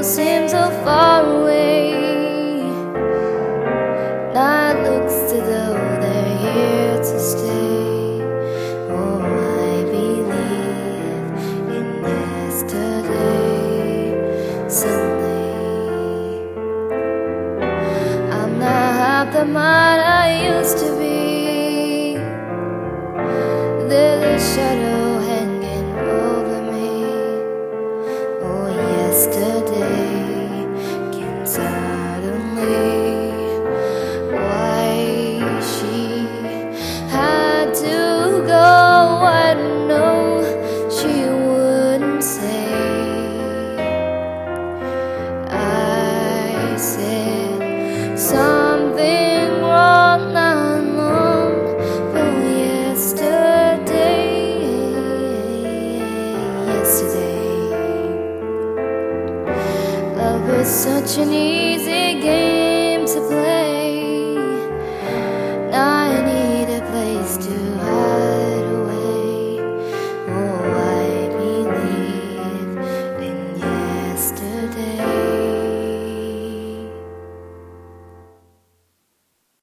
seem so far away. Night looks as though they're here to stay. Oh, I believe in yesterday. Suddenly, I'm not half the man I used to be. There's a shadow hanging over me. Oh, yesterday came suddenly. Why she had to go, I don't know. She wouldn't say. I said something wrong not long for yesterday. Love was such an easy game to play.